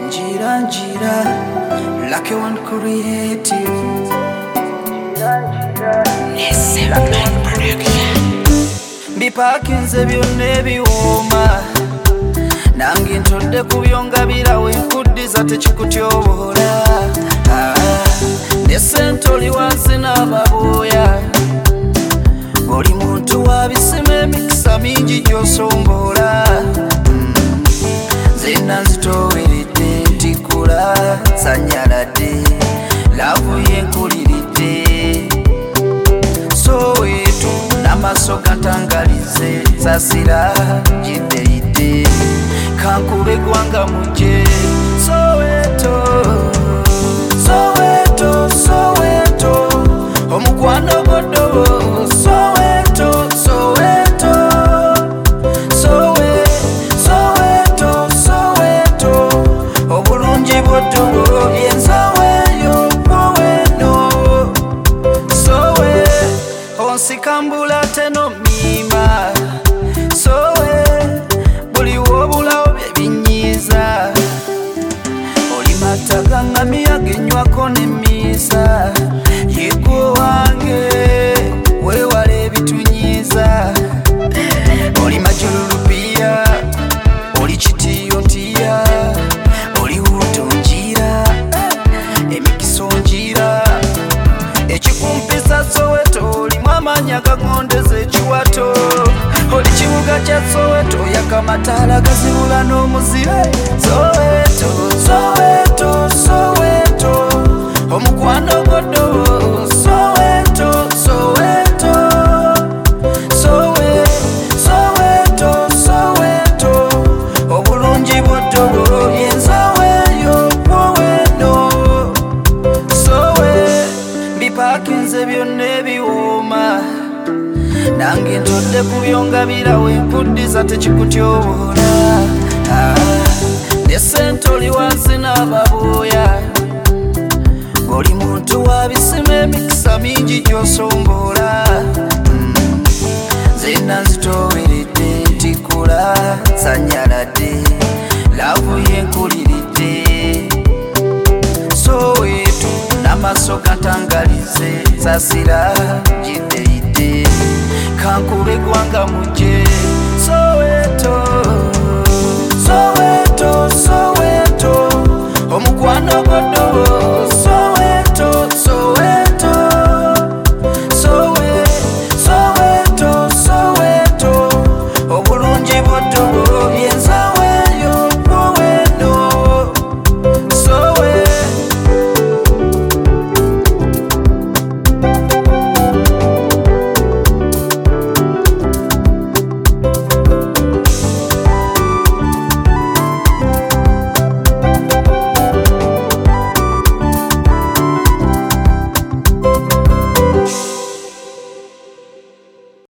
Njira, Lucky One Creative. Bipakinze byonna ebiwooma nange ntodde ku byongabira wenkuddiza tekikutyoboola ne ssente oli wansi n'ababooya buli muntu wabisima emikisa mingi gy'osomboola nzenna nzitooweredde ntikula sanyaladde laavu yenkuliridde Soweto n'amaaso gantangalize nsasira jiddeidde kankube gwanga muje Soweto Soweto Soweto omukwano goddobo Soweto Soweto Soweto Soweto obulungi bw'oddobo yenzaweeyo bwoweno onsikambula teno mima buli wobulawo byebinyiiza oli mataga miyaga enywako nemiisa yegwo wange weewala ebitunyiiza oli majululupiya oli kitiyo ntiya oli wuto njira emikiso njira ekikumpisa Soweto olimu amanya gagondeza ekiwato oli kibuga kya Soweto yakamataala gazibula n'omuzibe Soweto Soweto Soweto omukwano goddobo Soweto Soweto Soweto Soweto obulungi bw'oddobo yenzaweeyo bwoweno bipakinze byonna ebiwooma nange ntodde ku byongabira wenkuddiza tekikutyoboola ne ssente oli wansi n'ababooya buli muntu wabisima emikisa mingi gy'osomboola nzenna nzitooweredde ntikula sanyaladde laavu yenkuliridde Soweto n'amaaso gantangalize nsasira jiddeidde kankube gwanga muje